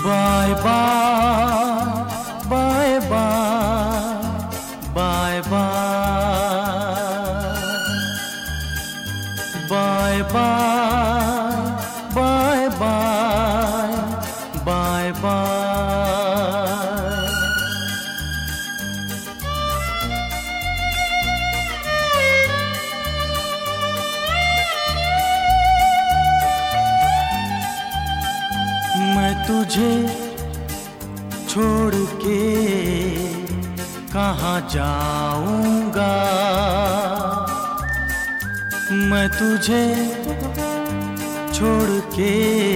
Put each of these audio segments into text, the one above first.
Bye bye bye bye bye bye bye bye bye bye. मैं तुझे छोड़ के कहाँ जाऊंगा, मैं तुझे छोड़ के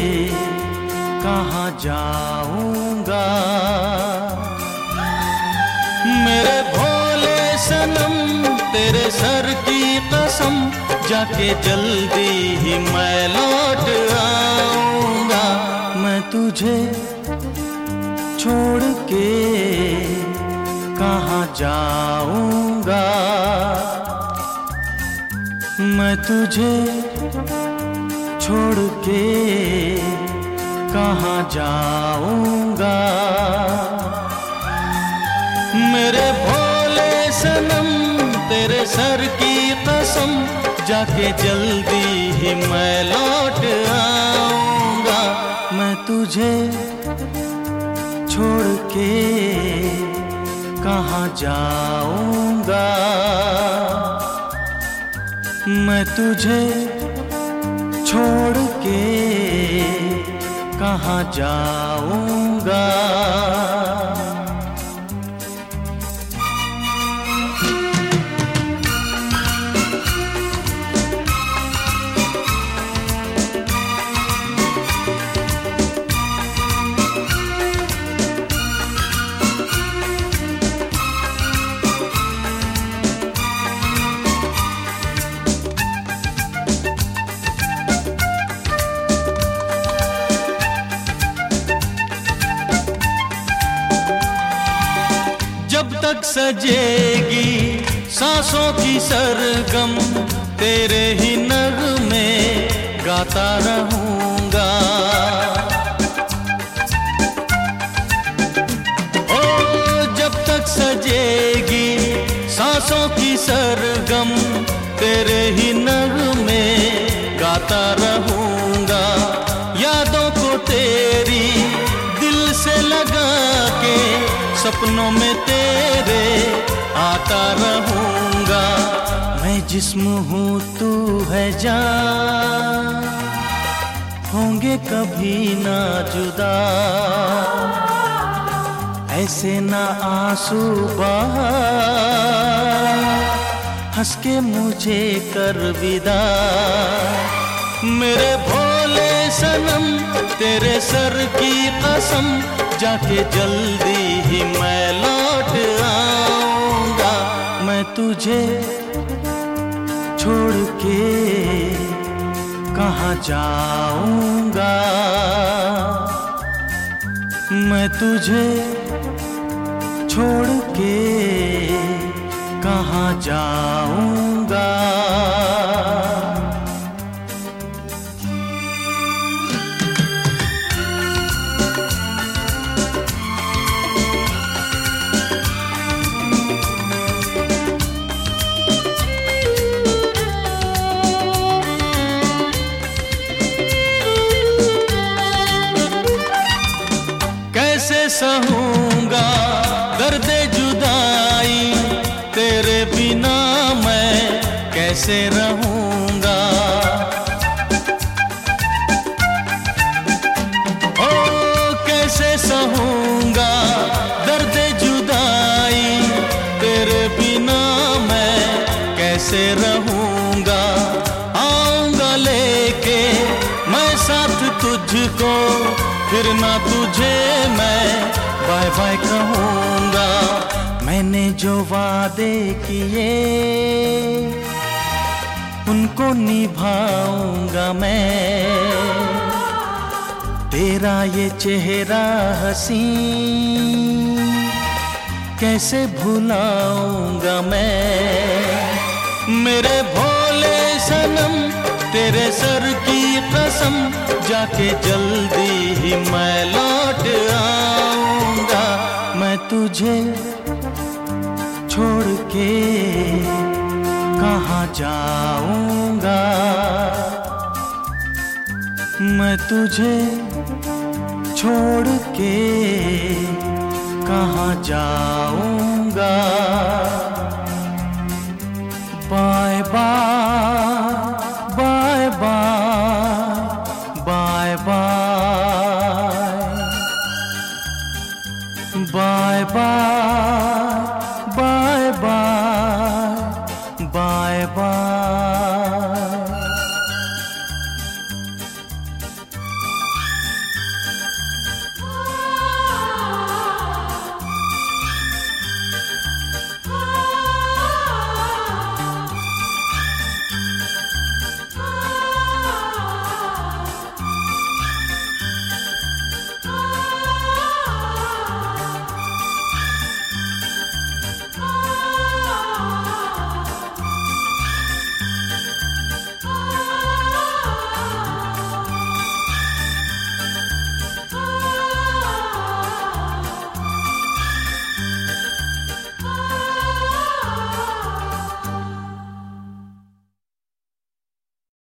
कहाँ जाऊंगा। मेरे भोले सनम तेरे सर की कसम, जाके जल्दी ही मैं लौट आऊंगा। मैं तुझे छोड़ के कहाँ जाऊंगा, मैं तुझे छोड़ के कहाँ जाऊंगा। मेरे भोले सनम तेरे सर की कसम, जाके जल्दी ही मैं लौट आऊंगा। मैं तुझे छोड़ के कहाँ जाऊंगा, मैं तुझे छोड़ के कहाँ जाऊंगा। जब तक सजेगी सांसों की सरगम, तेरे ही नगमे गाता रहूंगा। ओ जब तक सजेगी सांसों की सरगम, तेरे ही नगमे गाता रहूंगा। यादों को तेरी दिल से लगा के, सपनों में तेरे आता रहूंगा। मैं जिस्म हूँ तू है जान, होंगे कभी ना जुदा। ऐसे ना आंसू बहा, हंस के मुझे कर विदा। मेरे भोले सनम तेरे सर की कसम, जाके जल्दी ही मैं लौट आऊंगा। मैं तुझे छोड़ के कहाँ जाऊंगा, मैं तुझे छोड़ के कहाँ जाऊंगा। कैसे सहूंगा दर्दे जुदाई, तेरे बिना मैं कैसे रहूंगा। ओ कैसे सहूंगा दर्दे जुदाई, तेरे बिना मैं कैसे रहूंगा। आऊंगा लेके मैं साथ तुझको, फिर ना तुझे मैं बाय बाय कहूँगा। मैंने जो वादे किए उनको निभाऊंगा मैं, तेरा ये चेहरा हसीन कैसे भुलाऊंगा मैं। मेरे भोले सनम तेरे सर की कसम, जाके जल्दी ही मैं लौट आऊंगा। मैं तुझे छोड़ के कहाँ जाऊंगा, मैं तुझे छोड़ के कहाँ जाऊंगा। Bye bye